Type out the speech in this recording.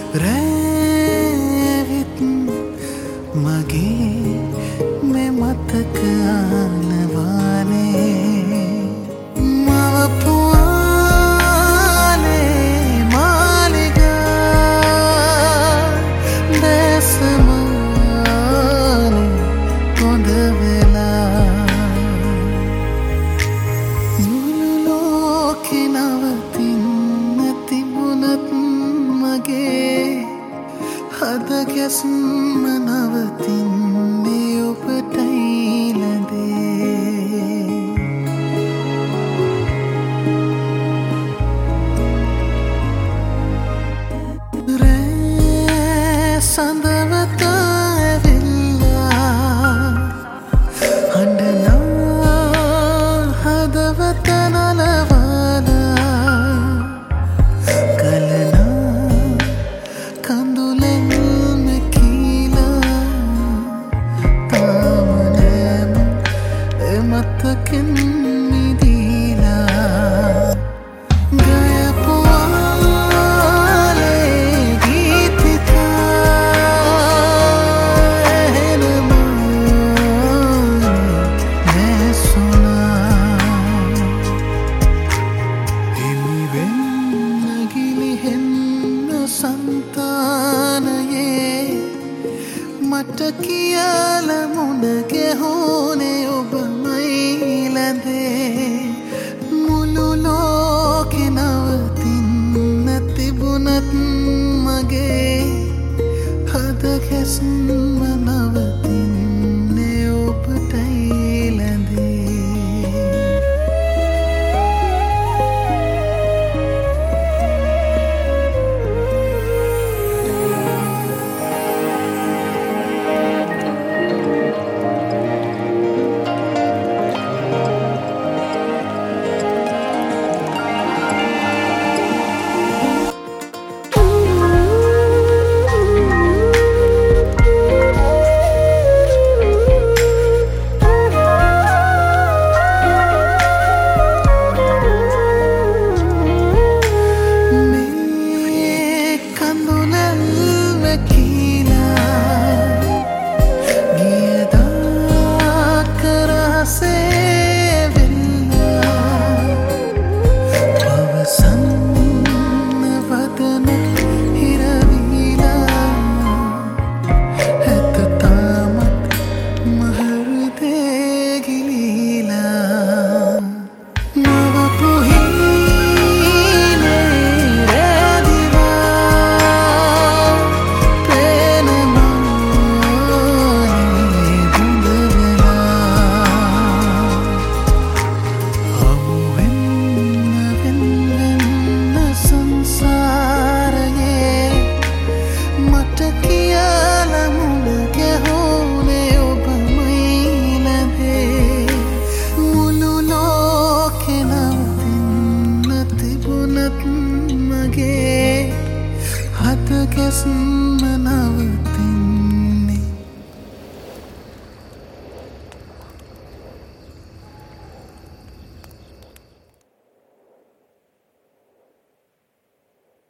රැවිත් මගේ මේ මතක ආනවානේ මව පුවානේ මාලිගා දැසමානේ හොඳ වෙලා මුළු ලෝකෙ නවතින්න තිබුණත් මගේ හද ගැස්ම නවතින්නේ ඔබටයි ලැබේ රෑ සඳවත ඇවිල්ලා හඬනා හදවත නලවාලා කලනා කඳුලෙන් මැකිලා තාම නෑම එමතකින් මිදීලා ගයපුවාලේ ගීතිකා එහෙනමානේ නැසුනා හිමිවෙන්න ගිලිහෙන්න සංතානයේ මට කියල මුණ ගැහුනේ ඔබමයි ලැඳේ මුළු ලෝකෙ නවතින්න තිබුණත් මගේ හද ගැස්ම නවතින්නේ ඔබටයි ලැඳේ මගේ හද ගැස්ම නවතින්න